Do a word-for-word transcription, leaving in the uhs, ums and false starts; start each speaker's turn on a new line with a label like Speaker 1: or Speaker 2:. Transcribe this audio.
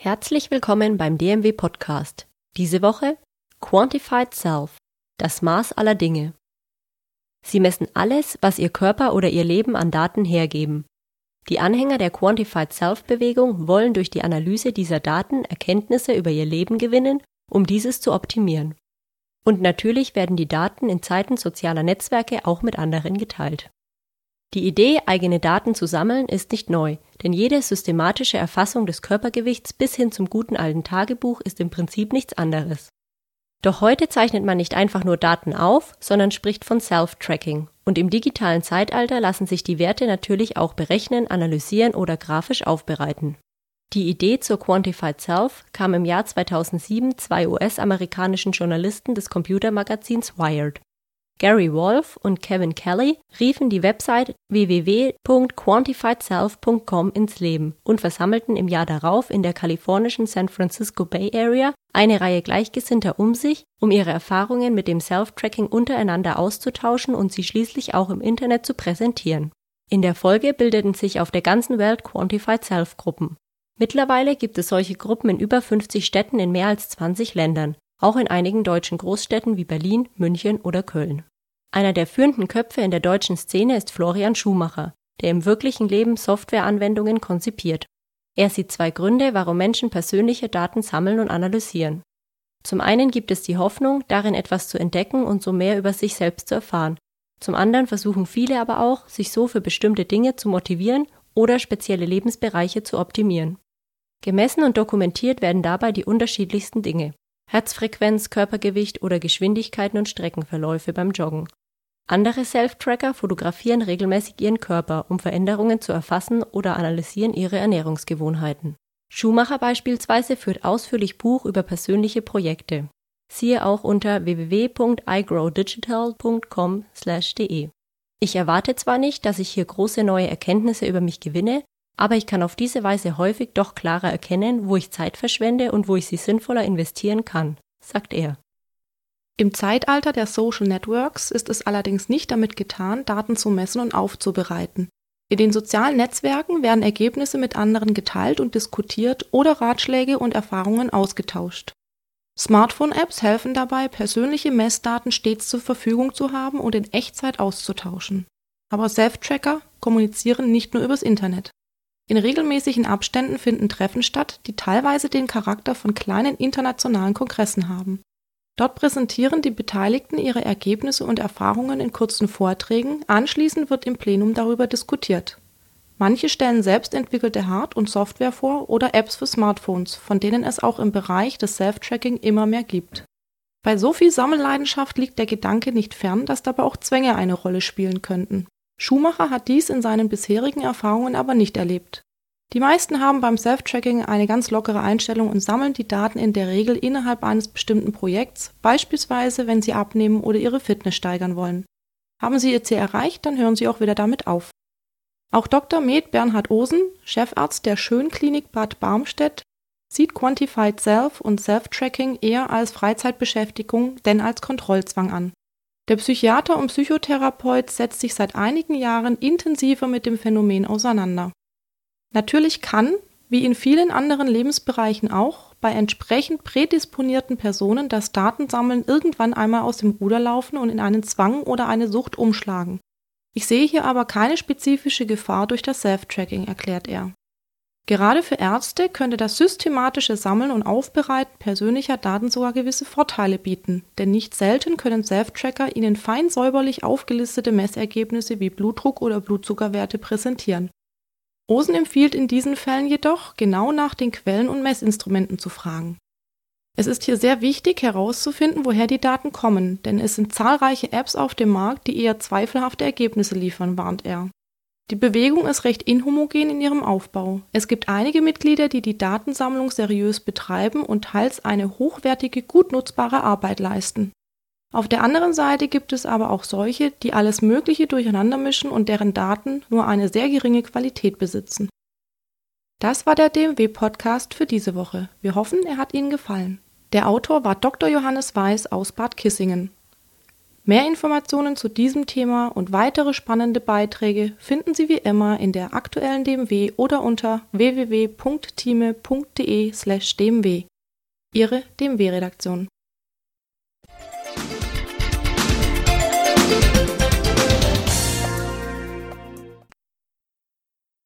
Speaker 1: Herzlich willkommen beim D M W Podcast. Diese Woche Quantified Self, das Maß aller Dinge. Sie messen alles, was Ihr Körper oder Ihr Leben an Daten hergeben. Die Anhänger der Quantified Self-Bewegung wollen durch die Analyse dieser Daten Erkenntnisse über ihr Leben gewinnen, um dieses zu optimieren. Und natürlich werden die Daten in Zeiten sozialer Netzwerke auch mit anderen geteilt. Die Idee, eigene Daten zu sammeln, ist nicht neu, denn jede systematische Erfassung des Körpergewichts bis hin zum guten alten Tagebuch ist im Prinzip nichts anderes. Doch heute zeichnet man nicht einfach nur Daten auf, sondern spricht von Self-Tracking. Und im digitalen Zeitalter lassen sich die Werte natürlich auch berechnen, analysieren oder grafisch aufbereiten. Die Idee zur Quantified Self kam im Jahr zweitausendsieben zwei U S-amerikanischen Journalisten des Computermagazins Wired. Gary Wolf und Kevin Kelly riefen die Website w w w punkt quantified self punkt com ins Leben und versammelten im Jahr darauf in der kalifornischen San Francisco Bay Area eine Reihe Gleichgesinnter um sich, um ihre Erfahrungen mit dem Self-Tracking untereinander auszutauschen und sie schließlich auch im Internet zu präsentieren. In der Folge bildeten sich auf der ganzen Welt Quantified Self-Gruppen. Mittlerweile gibt es solche Gruppen in über fünfzig Städten in mehr als zwanzig Ländern, auch in einigen deutschen Großstädten wie Berlin, München oder Köln. Einer der führenden Köpfe in der deutschen Szene ist Florian Schumacher, der im wirklichen Leben Softwareanwendungen konzipiert. Er sieht zwei Gründe, warum Menschen persönliche Daten sammeln und analysieren. Zum einen gibt es die Hoffnung, darin etwas zu entdecken und so mehr über sich selbst zu erfahren. Zum anderen versuchen viele aber auch, sich so für bestimmte Dinge zu motivieren oder spezielle Lebensbereiche zu optimieren. Gemessen und dokumentiert werden dabei die unterschiedlichsten Dinge: Herzfrequenz, Körpergewicht oder Geschwindigkeiten und Streckenverläufe beim Joggen. Andere Self-Tracker fotografieren regelmäßig ihren Körper, um Veränderungen zu erfassen oder analysieren ihre Ernährungsgewohnheiten. Schumacher beispielsweise führt ausführlich Buch über persönliche Projekte. Siehe auch unter w w w punkt i grow digital punkt com slash d e. Ich erwarte zwar nicht, dass ich hier große neue Erkenntnisse über mich gewinne, aber ich kann auf diese Weise häufig doch klarer erkennen, wo ich Zeit verschwende und wo ich sie sinnvoller investieren kann, sagt er.
Speaker 2: Im Zeitalter der Social Networks ist es allerdings nicht damit getan, Daten zu messen und aufzubereiten. In den sozialen Netzwerken werden Ergebnisse mit anderen geteilt und diskutiert oder Ratschläge und Erfahrungen ausgetauscht. Smartphone-Apps helfen dabei, persönliche Messdaten stets zur Verfügung zu haben und in Echtzeit auszutauschen. Aber Self-Tracker kommunizieren nicht nur übers Internet. In regelmäßigen Abständen finden Treffen statt, die teilweise den Charakter von kleinen internationalen Kongressen haben. Dort präsentieren die Beteiligten ihre Ergebnisse und Erfahrungen in kurzen Vorträgen, anschließend wird im Plenum darüber diskutiert. Manche stellen selbst entwickelte Hard- und Software vor oder Apps für Smartphones, von denen es auch im Bereich des Self-Tracking immer mehr gibt. Bei so viel Sammelleidenschaft liegt der Gedanke nicht fern, dass dabei auch Zwänge eine Rolle spielen könnten. Schumacher hat dies in seinen bisherigen Erfahrungen aber nicht erlebt. Die meisten haben beim Self-Tracking eine ganz lockere Einstellung und sammeln die Daten in der Regel innerhalb eines bestimmten Projekts, beispielsweise wenn sie abnehmen oder ihre Fitness steigern wollen. Haben sie ihr Ziel erreicht, dann hören sie auch wieder damit auf. Auch Doktor Med Bernhard Osen, Chefarzt der Schönklinik Bad Barmstedt, sieht Quantified Self und Self-Tracking eher als Freizeitbeschäftigung denn als Kontrollzwang an. Der Psychiater und Psychotherapeut setzt sich seit einigen Jahren intensiver mit dem Phänomen auseinander. Natürlich kann, wie in vielen anderen Lebensbereichen auch, bei entsprechend prädisponierten Personen das Datensammeln irgendwann einmal aus dem Ruder laufen und in einen Zwang oder eine Sucht umschlagen. Ich sehe hier aber keine spezifische Gefahr durch das Self-Tracking, erklärt er. Gerade für Ärzte könnte das systematische Sammeln und Aufbereiten persönlicher Daten sogar gewisse Vorteile bieten, denn nicht selten können Self-Tracker ihnen fein säuberlich aufgelistete Messergebnisse wie Blutdruck oder Blutzuckerwerte präsentieren. Osen empfiehlt in diesen Fällen jedoch, genau nach den Quellen und Messinstrumenten zu fragen. Es ist hier sehr wichtig herauszufinden, woher die Daten kommen, denn es sind zahlreiche Apps auf dem Markt, die eher zweifelhafte Ergebnisse liefern, warnt er. Die Bewegung ist recht inhomogen in ihrem Aufbau. Es gibt einige Mitglieder, die die Datensammlung seriös betreiben und teils eine hochwertige, gut nutzbare Arbeit leisten. Auf der anderen Seite gibt es aber auch solche, die alles Mögliche durcheinander mischen und deren Daten nur eine sehr geringe Qualität besitzen. Das war der D M W-Podcast für diese Woche. Wir hoffen, er hat Ihnen gefallen. Der Autor war Doktor Johannes Weiß aus Bad Kissingen. Mehr Informationen zu diesem Thema und weitere spannende Beiträge finden Sie wie immer in der aktuellen D M W oder unter w w w punkt thieme punkt d e slash d m w. Ihre D M W-Redaktion.